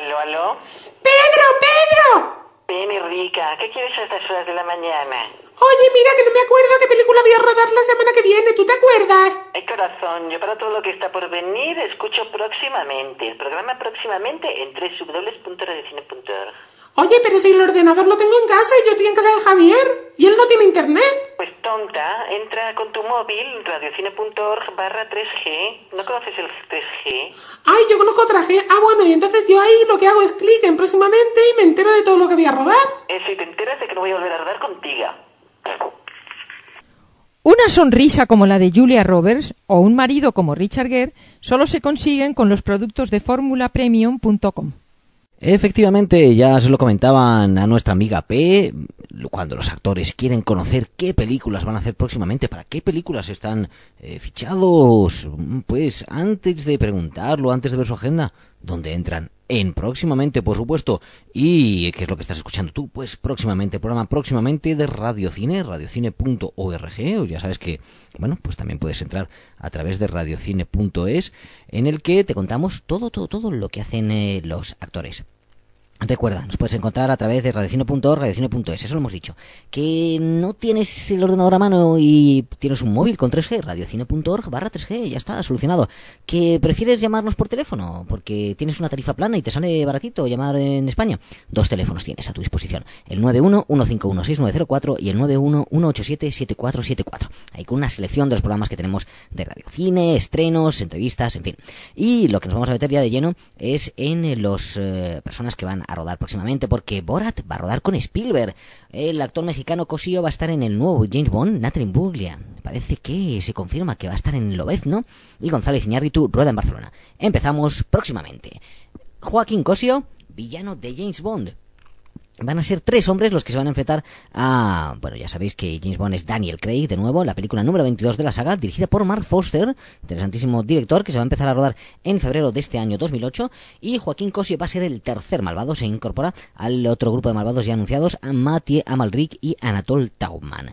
Aló, aló. ¡Pedro! Ven, rica, ¿qué quieres a estas horas de la mañana? Oye, mira que no me acuerdo qué película voy a rodar la semana que viene, ¿tú te acuerdas? Ay, corazón, yo para todo lo que está por venir escucho próximamente. El programa próximamente en www.radiocine.org. Oye, pero si el ordenador lo tengo en casa y yo estoy en casa de Javier y él no tiene internet. Pues tonta, entra con tu móvil, radiocine.org/3G. ¿No conoces el 3G? Ay, yo conozco otra G. Ah, bueno, y entonces yo ahí lo que hago es clic en próximamente y me entero de todo lo que voy a rodar. Eso, y te enteras de que no voy a volver a rodar contigo. Una sonrisa como la de Julia Roberts o un marido como Richard Gere solo se consiguen con los productos de formulapremium.com. Efectivamente, ya se lo comentaban a nuestra amiga P, cuando los actores quieren conocer qué películas van a hacer próximamente, para qué películas están fichados, pues antes de preguntarlo, antes de ver su agenda, ¿dónde entran? En próximamente, por supuesto. ¿Y qué es lo que estás escuchando tú? Pues próximamente, programa próximamente de Radiocine, radiocine.org, ya sabes que, bueno, pues también puedes entrar a través de radiocine.es, en el que te contamos todo lo que hacen los actores. Recuerda, nos puedes encontrar a través de radiocine.org, radiocine.es, eso lo hemos dicho. Que no tienes el ordenador a mano y tienes un móvil con 3G, radiocine.org/3G, ya está, solucionado. Que prefieres llamarnos por teléfono porque tienes una tarifa plana y te sale baratito llamar en España. Dos teléfonos tienes a tu disposición, el 91-151-6904 y el 91-187-7474. Ahí con una selección de los programas que tenemos de radiocine, estrenos, entrevistas, en fin. Y lo que nos vamos a meter ya de lleno es en los personas que van a rodar próximamente, porque Borat va a rodar con Spielberg. El actor mexicano Cosío va a estar en el nuevo James Bond, Natalie Imbruglia. Parece que se confirma que va a estar en Lobezno, y González Iñárritu rueda en Barcelona. Empezamos próximamente. Joaquín Cosío, villano de James Bond. Van a ser 3 hombres los que se van a enfrentar a... Bueno, ya sabéis que James Bond es Daniel Craig, de nuevo, la película número 22 de la saga, dirigida por Mark Foster, interesantísimo director, que se va a empezar a rodar en febrero de este año 2008, y Joaquín Cosío va a ser el tercer malvado, se incorpora al otro grupo de malvados ya anunciados, a Mathieu Amalric y Anatole Tauman.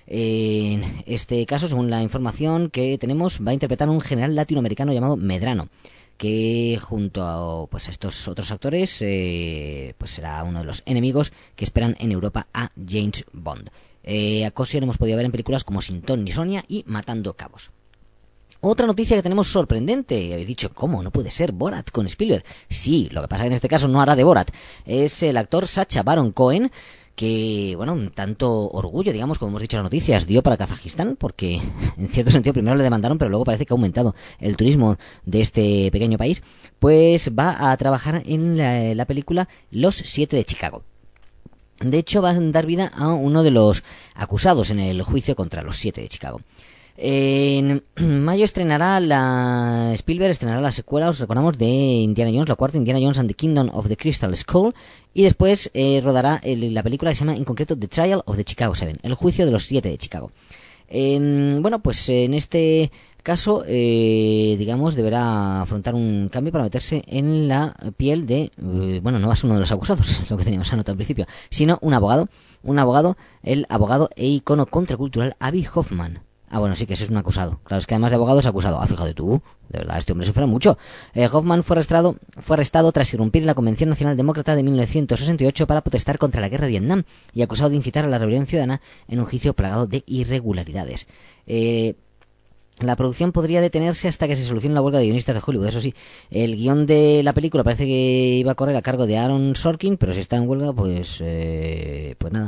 En este caso, según la información que tenemos, va a interpretar a un general latinoamericano llamado Medrano, que junto a, pues, a estos otros actores pues será uno de los enemigos que esperan en Europa a James Bond. A Cosío lo hemos podido ver en películas como Sin Ton ni Sonia y Matando Cabos. Otra noticia que tenemos sorprendente. Habéis dicho, ¿cómo? No puede ser Borat con Spielberg. Sí, lo que pasa es que en este caso no hará de Borat. Es el actor Sacha Baron Cohen, que, bueno, tanto orgullo, digamos, como hemos dicho en las noticias, dio para Kazajistán, porque en cierto sentido primero le demandaron, pero luego parece que ha aumentado el turismo de este pequeño país. Pues va a trabajar en la película Los 7 de Chicago. De hecho, va a dar vida a uno de los acusados en el juicio contra los 7 de Chicago. En mayo Spielberg estrenará la secuela, os recordamos, de Indiana Jones, la cuarta, Indiana Jones and the Kingdom of the Crystal Skull, y después rodará la película que se llama en concreto The Trial of the Chicago 7, el juicio de los 7 de Chicago. Bueno, pues en este caso, digamos, deberá afrontar un cambio para meterse en la piel de, bueno, no va a ser uno de los acusados, lo que teníamos anotado al principio, sino un abogado, el abogado e icono contracultural Avi Hoffman. Ah, bueno, sí que eso es un acusado. Claro, es que además de abogado es acusado. Ah, fíjate tú, de verdad, este hombre sufre mucho. Hoffman fue arrestado tras irrumpir en la Convención Nacional Demócrata de 1968 para protestar contra la guerra de Vietnam y acusado de incitar a la rebelión ciudadana en un juicio plagado de irregularidades. La producción podría detenerse hasta que se solucione la huelga de guionistas de Hollywood, eso sí. El guión de la película parece que iba a correr a cargo de Aaron Sorkin, pero si está en huelga, pues nada.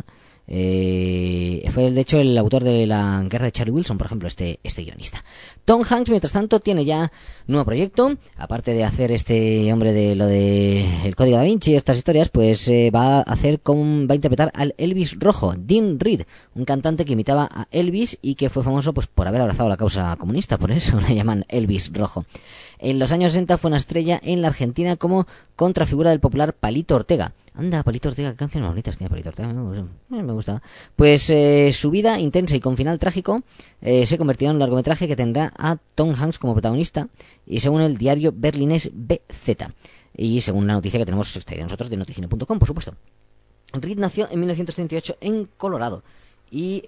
Fue de hecho el autor de La guerra de Charlie Wilson, por ejemplo, este guionista. Tom Hanks, mientras tanto, tiene ya nuevo proyecto. Aparte de hacer este hombre de lo de El Código Da Vinci y estas historias, pues va a interpretar al Elvis rojo, Dean Reed, un cantante que imitaba a Elvis y que fue famoso pues por haber abrazado la causa comunista, por eso le llaman Elvis rojo. En los años 60 fue una estrella en la Argentina como contrafigura del popular Palito Ortega. Anda, Palito Ortega, qué canciones bonitas tiene Palito Ortega, me gusta. Pues su vida intensa y con final trágico se convertirá en un largometraje que tendrá a Tom Hanks como protagonista, y según el diario berlinés BZ, y según la noticia que tenemos extraída nosotros de noticine.com, por supuesto. Reed nació en 1938 en Colorado, y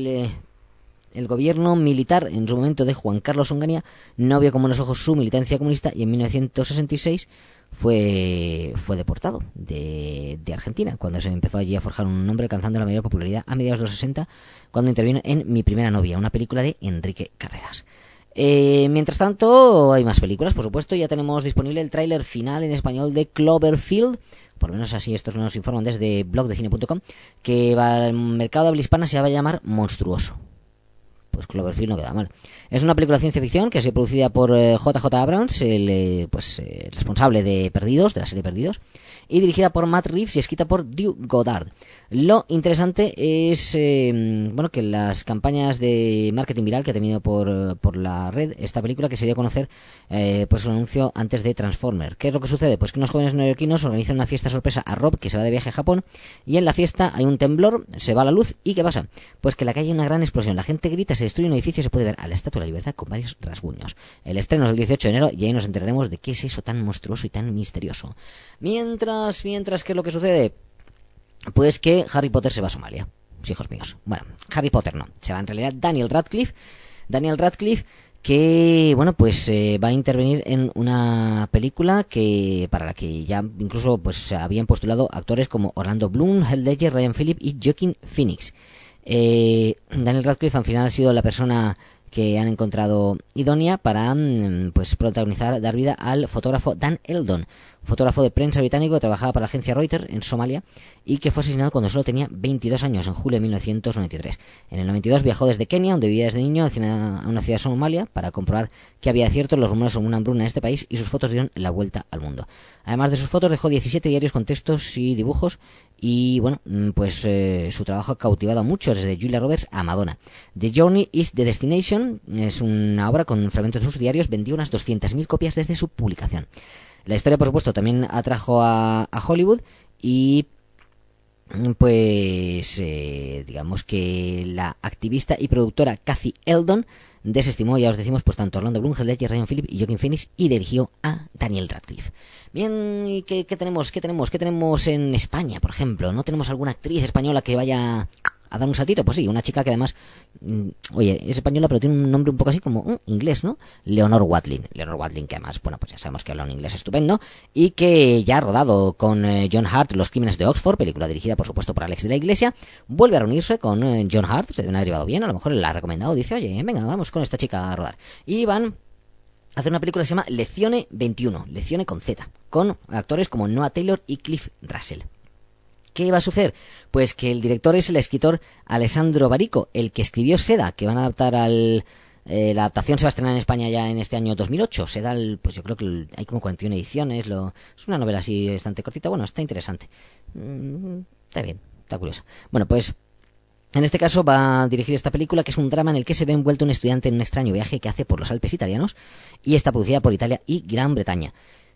el gobierno militar en su momento de Juan Carlos Onganía no vio con buenos ojos su militancia comunista, y en 1966 fue deportado de Argentina, cuando se empezó allí a forjar un nombre, alcanzando la mayor popularidad a mediados de los 60, cuando intervino en Mi primera novia, una película de Enrique Carreras. Mientras tanto, hay más películas, por supuesto. Ya tenemos disponible el tráiler final en español de Cloverfield, por lo menos así estos nos informan desde blogdecine.com, que al mercado de habla hispana se va a llamar Monstruoso. Pues Cloverfield no queda mal. Es una película de ciencia ficción que ha sido producida por J.J. Abrams, el responsable de Perdidos, de la serie Perdidos, y dirigida por Matt Reeves y escrita por Drew Goddard. Lo interesante es que las campañas de marketing viral que ha tenido por la red esta película, que se dio a conocer pues un anuncio antes de Transformer. ¿Qué es lo que sucede? Pues que unos jóvenes neoyorquinos organizan una fiesta sorpresa a Rob, que se va de viaje a Japón, y en la fiesta hay un temblor, se va la luz, y ¿qué pasa? Pues que en la calle hay una gran explosión, la gente grita, se destruye un edificio y se puede ver a la Estatua de la Libertad con varios rasguños. El estreno es el 18 de enero y ahí nos enteraremos de qué es eso tan monstruoso y tan misterioso. Mientras, ¿qué es lo que sucede? Pues que Harry Potter se va a Somalia. Sí, hijos míos. Bueno, Harry Potter no. Se va en realidad Daniel Radcliffe, que va a intervenir en una película para la que ya incluso pues habían postulado actores como Orlando Bloom, Heath Ledger, Ryan Phillippe y Joaquin Phoenix. Daniel Radcliffe al final ha sido la persona que han encontrado idónea para protagonizar, dar vida al fotógrafo Dan Eldon, fotógrafo de prensa británico que trabajaba para la agencia Reuters en Somalia y que fue asesinado cuando solo tenía 22 años, en julio de 1993. En el 92 viajó desde Kenia, donde vivía desde niño, a una ciudad de Somalia para comprobar que había cierto los rumores sobre una hambruna en este país, y sus fotos dieron la vuelta al mundo. Además de sus fotos, dejó 17 diarios con textos y dibujos, y su trabajo ha cautivado a muchos, desde Julia Roberts a Madonna. The Journey is the Destination es una obra con fragmentos de sus diarios, vendió unas 200.000 copias desde su publicación. La historia, por supuesto, también atrajo a Hollywood, y digamos que la activista y productora Cathy Eldon desestimó, ya os decimos, pues tanto Orlando Bloom, Heath Ledger, Ryan Phillippe y Joaquin Phoenix, y dirigió a Daniel Radcliffe. Bien, ¿y qué tenemos en España, por ejemplo? ¿No tenemos alguna actriz española que vaya a dar un saltito? Pues sí, una chica que además, es española, pero tiene un nombre un poco así como inglés, ¿no? Leonor Watling, que además, pues ya sabemos que habla un inglés estupendo, y que ya ha rodado con John Hurt Los Crímenes de Oxford, película dirigida por supuesto por Alex de la Iglesia. Vuelve a reunirse con John Hurt, se deben haber llevado bien, a lo mejor la ha recomendado, dice, oye, venga, vamos con esta chica a rodar, y van a hacer una película que se llama Lezione 21, Lezione con Z, con actores como Noah Taylor y Cliff Russell. ¿Qué va a suceder? Pues que el director es el escritor Alessandro Barico, el que escribió Seda, que van a adaptar la adaptación se va a estrenar en España ya en este año 2008. Seda, pues yo creo que hay como 41 ediciones. Es una novela así bastante cortita. Bueno, está interesante. Está bien, está curiosa. Bueno, pues en este caso va a dirigir esta película, que es un drama en el que se ve envuelto un estudiante en un extraño viaje que hace por los Alpes italianos, y está producida por Italia y Gran Bretaña.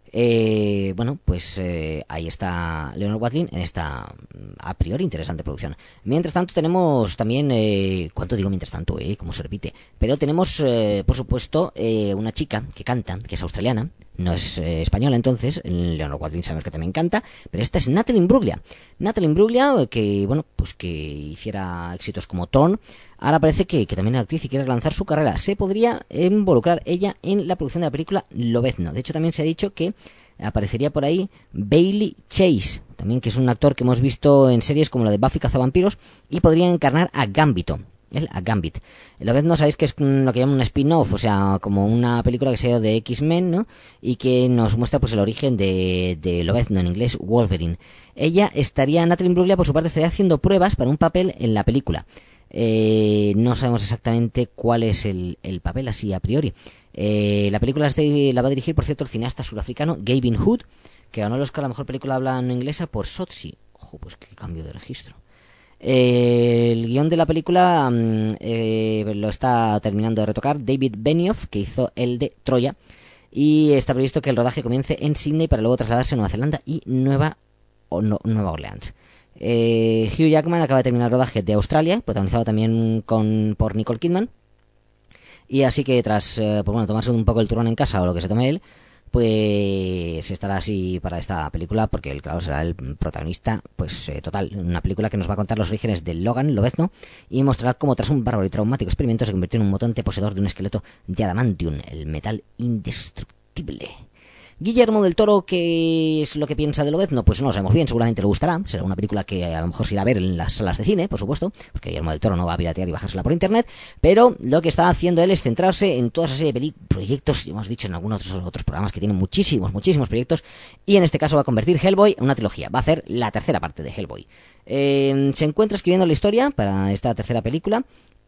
Ahí está Leonor Watling en esta a priori interesante producción. Mientras tanto tenemos también ¿cuánto digo mientras tanto? Como se repite. Pero tenemos por supuesto una chica que canta, que es australiana, no es española. Entonces Leonor Watling sabemos que también canta, pero esta es Natalie Imbruglia, que que hiciera éxitos como Torn. Ahora parece que también es actriz y quiere lanzar su carrera. Se podría involucrar ella en la producción de la película Lobezno. De hecho, también se ha dicho que aparecería por ahí Bailey Chase, también, que es un actor que hemos visto en series como la de Buffy Cazavampiros, y podría encarnar a Gambito. A Gambit. Lobezno, sabéis que es lo que llaman un spin-off, o sea, como una película que se ha ido de X-Men, ¿no? Y que nos muestra pues el origen de Lobezno, en inglés Wolverine. Natalie Imbruglia, por su parte, estaría haciendo pruebas para un papel en la película. No sabemos exactamente cuál es el papel así a priori. La película la va a dirigir, por cierto, el cineasta surafricano Gavin Hood, que ganó el Oscar a la mejor película habla no inglesa por Sotsi. Ojo, pues qué cambio de registro. El guión de la película lo está terminando de retocar David Benioff, que hizo el de Troya, y está previsto que el rodaje comience en Sydney para luego trasladarse a Nueva Zelanda y Nueva Orleans. Hugh Jackman acaba de terminar el rodaje de Australia, protagonizado también por Nicole Kidman, y así que tras tomarse un poco el turrón en casa, o lo que se tome él, pues estará así para esta película, porque él, claro, será el protagonista total. Una película que nos va a contar los orígenes de Logan, Lobezno, y mostrará cómo tras un bárbaro y traumático experimento se convirtió en un mutante poseedor de un esqueleto de adamantium, el metal indestructible. Guillermo del Toro, ¿qué es lo que piensa de Lobezno? Pues no lo sabemos bien, seguramente le gustará. Será una película que a lo mejor se irá a ver en las salas de cine, por supuesto, porque Guillermo del Toro no va a piratear y bajársela por internet, pero lo que está haciendo él es centrarse en toda esa serie de proyectos, hemos dicho en algunos otros programas que tienen muchísimos proyectos, y en este caso va a convertir Hellboy en una trilogía, va a hacer la tercera parte de Hellboy. Se encuentra escribiendo la historia para esta tercera película.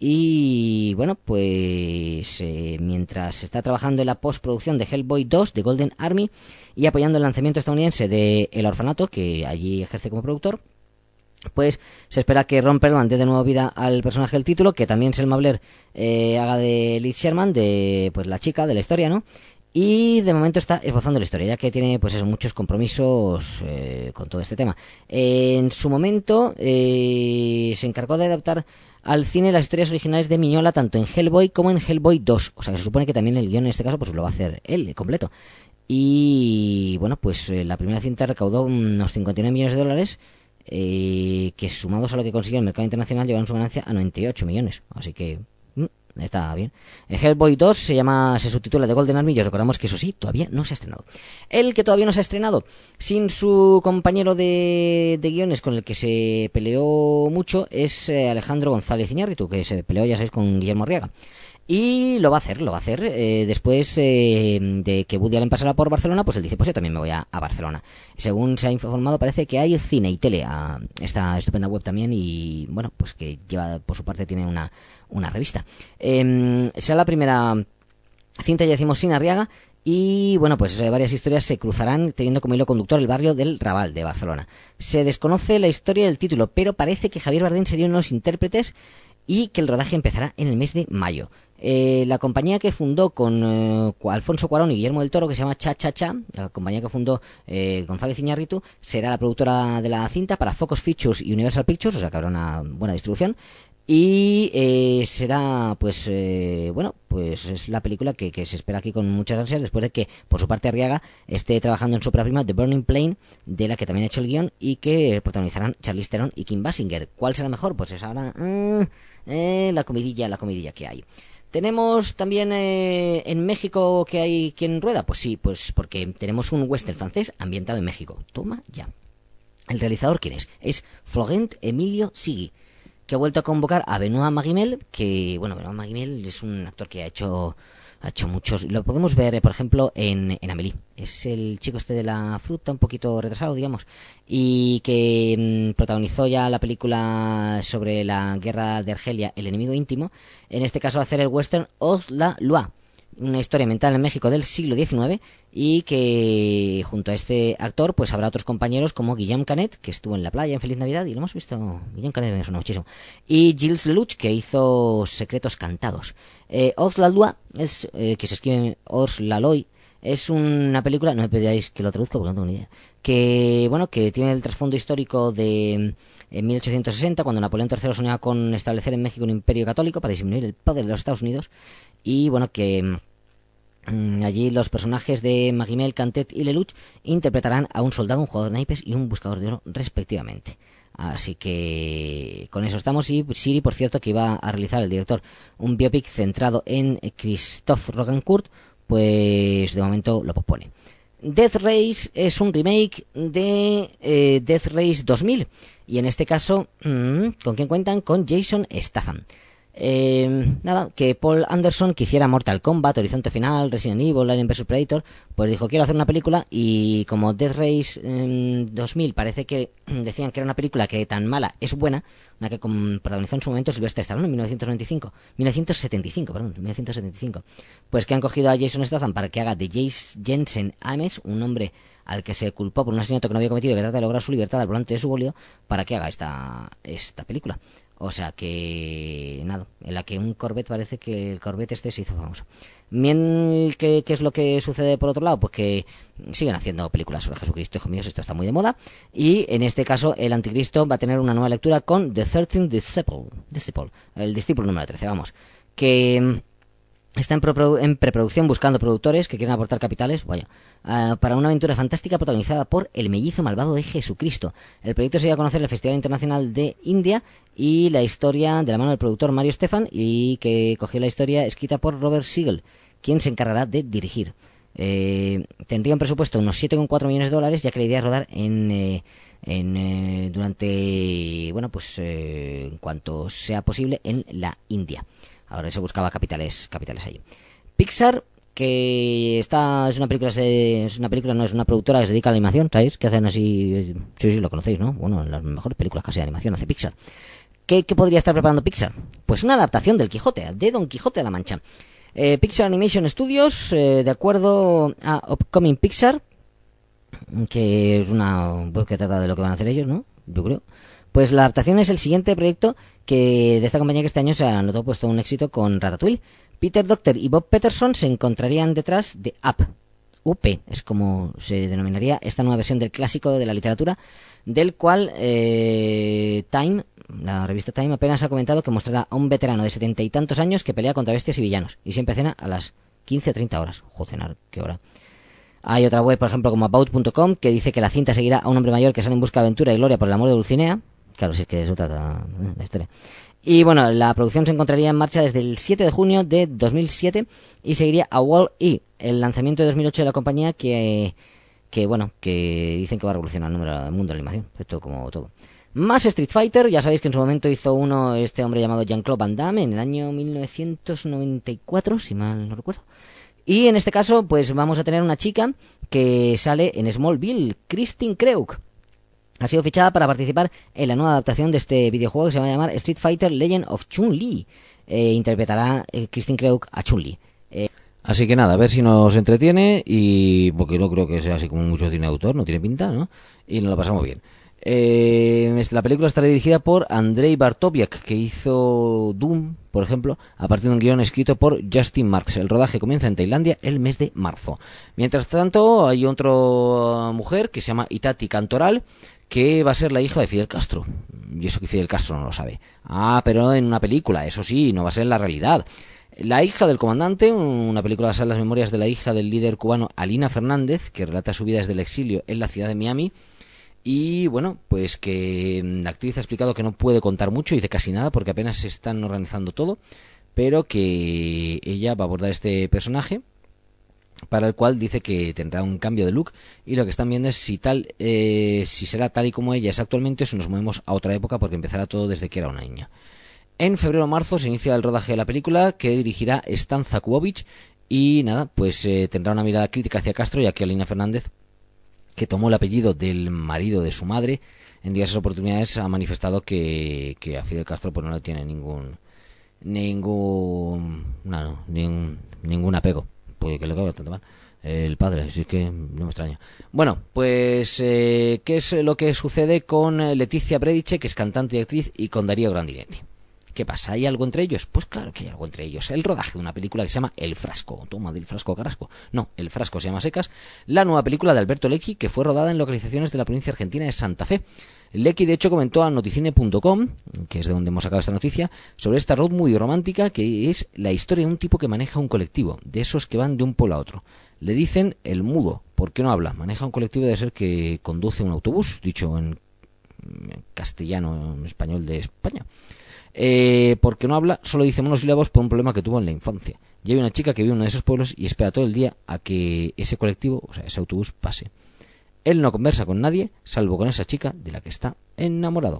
Y bueno, pues mientras está trabajando en la postproducción de Hellboy 2 de Golden Army y apoyando el lanzamiento estadounidense de El Orfanato, que allí ejerce como productor, pues se espera que Ron Perlman dé de nuevo vida al personaje del título, que también Selma Blair haga de Liz Sherman, de pues la chica de la historia, ¿no? Y de momento está esbozando la historia, ya que tiene pues muchos compromisos con todo este tema. En su momento se encargó de adaptar al cine las historias originales de Miñola, tanto en Hellboy como en Hellboy 2. O sea que se supone que también el guión en este caso pues lo va a hacer él, completo. Y bueno, pues la primera cinta recaudó unos 59 millones de dólares, que sumados a lo que consiguió en el mercado internacional llevaron su ganancia a 98 millones. Así que está bien. Hellboy 2 se subtitula The Golden Army y os recordamos que eso sí, todavía no se ha estrenado. El que todavía no se ha estrenado, sin su compañero de guiones con el que se peleó mucho, es Alejandro González Iñárritu, que se peleó, ya sabéis, con Guillermo Arriaga. Y lo va a hacer, después de que Woody Allen pasara por Barcelona, pues él dice, pues yo también me voy a Barcelona. Según se ha informado, parece que hay cine y tele a esta estupenda web también, y bueno, pues que lleva, por su parte, tiene una revista. Será la primera cinta, ya decimos, sin Arriaga, y bueno, pues varias historias se cruzarán teniendo como hilo conductor el barrio del Raval de Barcelona. Se desconoce la historia del título, pero parece que Javier Bardem sería uno de los intérpretes y que el rodaje empezará en el mes de mayo. La compañía que fundó con Alfonso Cuarón y Guillermo del Toro, que se llama Cha Cha Cha, la compañía que fundó González Iñárritu, será la productora de la cinta para Focus Features y Universal Pictures, o sea que habrá una buena distribución. Y será, pues, bueno, pues es la película que se espera aquí con muchas ansias, después de que, por su parte, Arriaga esté trabajando en su ópera prima The Burning Plane, de la que también ha hecho el guión, y que protagonizarán Charlize Theron y Kim Basinger. ¿Cuál será mejor? Pues es ahora la comidilla que hay. Tenemos también en México que hay quien rueda. Pues sí, pues porque tenemos un western francés ambientado en México. Toma ya. ¿El realizador quién es? Es Florent Emilio Sigui, que ha vuelto a convocar a Benoît Magimel, que, bueno, Benoît Magimel es un actor que ha hecho muchos. Lo podemos ver, por ejemplo, en Amélie. Es el chico este de la fruta, un poquito retrasado, digamos, y que protagonizó ya la película sobre la guerra de Argelia, El enemigo íntimo. En este caso, hacer el western Hors la Loi, una historia mental en México del siglo XIX, y que junto a este actor pues habrá otros compañeros como Guillaume Canet, que estuvo en La Playa en Feliz Navidad, y lo hemos visto. Guillaume Canet me suena muchísimo, y Gilles Lelouch, que hizo Secretos Cantados. Hors la Loi, que se escribe Hors la Loi, es una película, no me pedáis que lo traduzca porque no tengo ni idea, que bueno, que tiene el trasfondo histórico de en 1860, cuando Napoleón III soñaba con establecer en México un imperio católico para disminuir el poder de los Estados Unidos, y bueno, que allí los personajes de Magimel, Cantet y Lelouch interpretarán a un soldado, un jugador de naipes y un buscador de oro, respectivamente. Así que con eso estamos. Y Siri, por cierto, que iba a realizar el director un biopic centrado en Christophe Rocancourt, pues de momento lo pospone. Death Race es un remake de Death Race 2000, y en este caso, ¿con quién cuentan? Con Jason Statham. Nada, que Paul Anderson, que hiciera Mortal Kombat, Horizonte Final, Resident Evil, Alien vs Predator, pues dijo, quiero hacer una película, y como Death Race 2000 parece que decían que era una película que tan mala es buena, una que protagonizó en su momento Sylvester Stallone en 1975, pues que han cogido a Jason Statham para que haga de Jensen Ames, un hombre al que se culpó por un asesinato que no había cometido y que trata de lograr su libertad al volante de su bólido, para que haga esta película. O sea que, nada, en la que un Corvette, parece que el Corvette este se hizo famoso. Bien, ¿qué es lo que sucede por otro lado? Pues que siguen haciendo películas sobre Jesucristo, hijo mío, esto está muy de moda. Y en este caso, el Anticristo va a tener una nueva lectura con The 13th Disciple, el discípulo número 13, vamos. Que está en preproducción, buscando productores que quieran aportar capitales, para una aventura fantástica protagonizada por el mellizo malvado de Jesucristo. El proyecto se dio a conocer en el Festival Internacional de India, y la historia de la mano del productor Mario Stefan, y que cogió la historia escrita por Robert Siegel, quien se encargará de dirigir. tendría un presupuesto de unos 7,4 millones de dólares, ya que la idea es rodar en cuanto sea posible en la India. Ahora se buscaba capitales allí. Pixar, que es una película, no es una productora que se dedica a la animación, ¿sabéis? Que hacen así, sí, lo conocéis, ¿no? Bueno, las mejores películas casi de animación hace Pixar. ¿Qué podría estar preparando Pixar? Pues una adaptación del Quijote, de Don Quijote de la Mancha. Pixar Animation Studios, de acuerdo a Upcoming Pixar, que es una web que trata de lo que van a hacer ellos, ¿no? Yo creo. Pues la adaptación es el siguiente proyecto de esta compañía que este año se ha notado puesto un éxito con Ratatouille. Peter Docter y Bob Peterson se encontrarían detrás de Up. UP es como se denominaría esta nueva versión del clásico de la literatura, del cual Time, la revista Time, apenas ha comentado que mostrará a un veterano de 70 y tantos años que pelea contra bestias y villanos, y siempre cena a las 15 o 30 horas. Joder, qué hora. Hay otra web, por ejemplo, como About.com, que dice que la cinta seguirá a un hombre mayor que sale en busca de aventura y gloria por el amor de Dulcinea. Claro, si es que eso trata la historia. Y bueno, la producción se encontraría en marcha desde el 7 de junio de 2007 y seguiría a Wall-E, el lanzamiento de 2008 de la compañía que dicen que va a revolucionar el mundo de la animación. Esto como todo. Más Street Fighter, ya sabéis que en su momento hizo uno este hombre llamado Jean-Claude Van Damme en el año 1994, si mal no recuerdo. Y en este caso, pues vamos a tener una chica que sale en Smallville, Christine Kreuk. Ha sido fichada para participar en la nueva adaptación de este videojuego que se va a llamar Street Fighter Legend of Chun-Li. Interpretará Christine Kreuk a Chun-Li. Así que nada, a ver si nos entretiene, y porque no creo que sea así como mucho cine de autor, no tiene pinta, ¿no? Y nos lo pasamos bien. La película estará dirigida por Andrei Bartoviak, que hizo Doom, por ejemplo, a partir de un guión escrito por Justin Marks. El rodaje comienza en Tailandia el mes de marzo. Mientras tanto, hay otra mujer que se llama Itati Cantoral, que va a ser la hija de Fidel Castro. Y eso que Fidel Castro no lo sabe. Pero en una película, eso sí, no va a ser en la realidad. La hija del comandante, una película basada en las memorias de la hija del líder cubano Alina Fernández, que relata su vida desde el exilio en la ciudad de Miami. Y bueno, pues que la actriz ha explicado que no puede contar mucho, dice casi nada, porque apenas se están organizando todo, pero que ella va a abordar este personaje, para el cual dice que tendrá un cambio de look, y lo que están viendo es si será tal y como ella es actualmente, o si nos movemos a otra época, porque empezará todo desde que era una niña. En febrero o marzo se inicia el rodaje de la película, que dirigirá Stan Zakubovic, y nada, pues tendrá una mirada crítica hacia Castro, ya que Alina Fernández, que tomó el apellido del marido de su madre, en diversas oportunidades ha manifestado que a Fidel Castro pues no le tiene ningún apego. Puede que le caiga bastante mal el padre, así que no me extraña. Bueno, pues ¿qué es lo que sucede con Leticia Brediche, que es cantante y actriz, y con Darío Grandinetti? ¿Qué pasa? ¿Hay algo entre ellos? Pues claro que hay algo entre ellos. El rodaje de una película que se llama El Frasco. Toma del frasco carrasco. No, El Frasco se llama secas. La nueva película de Alberto Lecchi, que fue rodada en localizaciones de la provincia argentina de Santa Fe. Lecchi, de hecho, comentó a noticine.com, que es de donde hemos sacado esta noticia, sobre esta road movie romántica, que es la historia de un tipo que maneja un colectivo, de esos que van de un pueblo a otro. Le dicen el mudo, porque no habla. Maneja un colectivo, debe ser que conduce un autobús, dicho en castellano, en español de España. Porque no habla, solo dice monosílabos por un problema que tuvo en la infancia. Y hay una chica que vive en uno de esos pueblos y espera todo el día a que ese colectivo, o sea, ese autobús, pase. Él no conversa con nadie, salvo con esa chica de la que está enamorado.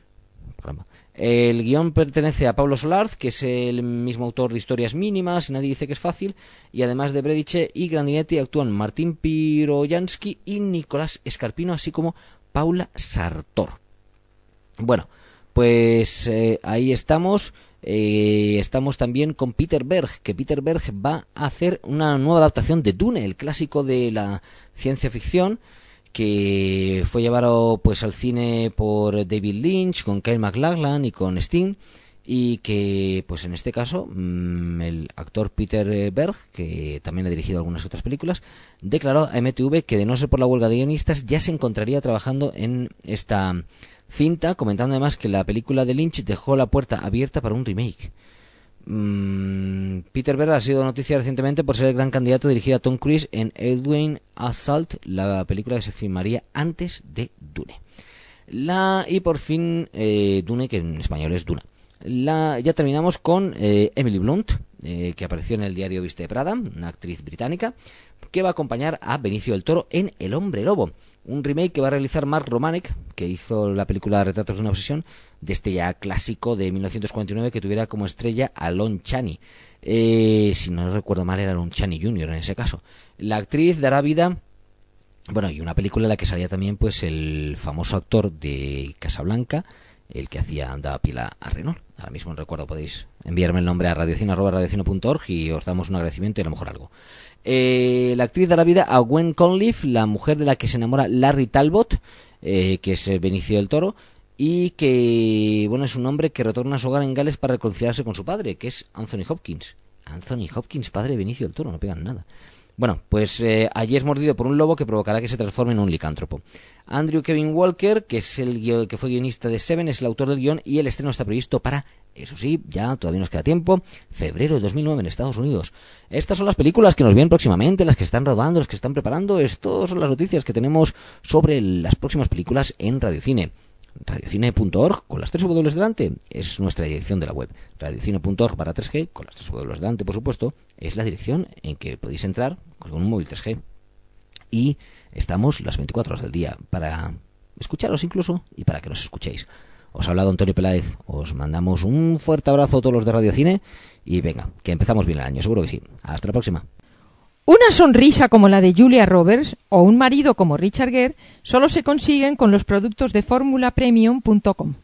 El guión pertenece a Pablo Solarz, que es el mismo autor de Historias Mínimas, y Nadie dice que es fácil, y además de Brediche y Grandinetti actúan Martín Piroyansky y Nicolás Escarpino, así como Paula Sartor. Bueno, pues ahí estamos. Estamos también con Peter Berg, que Peter Berg va a hacer una nueva adaptación de Dune, el clásico de la ciencia ficción, que fue llevado pues al cine por David Lynch, con Kyle MacLachlan y con Sting, y que pues en este caso el actor Peter Berg, que también ha dirigido algunas otras películas, declaró a MTV que de no ser por la huelga de guionistas ya se encontraría trabajando en esta cinta, comentando además que la película de Lynch dejó la puerta abierta para un remake. Peter Berg ha sido noticia recientemente por ser el gran candidato a dirigir a Tom Cruise en Edwin Assault, la película que se filmaría antes de Dune. Y por fin Dune, que en español es Duna. ya terminamos con Emily Blunt, que apareció en el diario Viste de Prada, una actriz británica, que va a acompañar a Benicio del Toro en El Hombre Lobo, un remake que va a realizar Mark Romanek, que hizo la película Retratos de una obsesión, de este ya clásico de 1949 que tuviera como estrella a Lon Chaney. Si no recuerdo mal, era Lon Chaney Jr. en ese caso. La actriz dará vida... Bueno, y una película en la que salía también pues el famoso actor de Casablanca, el que daba pila a Renault. Ahora mismo no recuerdo, podéis enviarme el nombre a radiocine@radiocine.org y os damos un agradecimiento y a lo mejor algo. La actriz dará vida a Gwen Conliffe, la mujer de la que se enamora Larry Talbot, que es Benicio del Toro, y que, bueno, es un hombre que retorna a su hogar en Gales para reconciliarse con su padre, que es Anthony Hopkins. Anthony Hopkins, padre de Benicio del Toro, no pegan nada. Bueno, pues allí es mordido por un lobo que provocará que se transforme en un licántropo. Andrew Kevin Walker, que es que fue guionista de Seven, es el autor del guión y el estreno está previsto para, eso sí, ya todavía nos queda tiempo, febrero de 2009 en Estados Unidos. Estas son las películas que nos vienen próximamente, las que están rodando, las que están preparando. Estas son las noticias que tenemos sobre las próximas películas en Radiocine. Radiocine.org con las 3 W delante es nuestra dirección de la web. Radiocine.org/3G con las 3 W delante, por supuesto, es la dirección en que podéis entrar con un móvil 3G. Y estamos las 24 horas del día para escucharos incluso y para que nos escuchéis. Os ha hablado Antonio Peláez, os mandamos un fuerte abrazo a todos los de Radiocine y venga, que empezamos bien el año, seguro que sí. Hasta la próxima. Una sonrisa como la de Julia Roberts o un marido como Richard Gere solo se consiguen con los productos de formulapremium.com.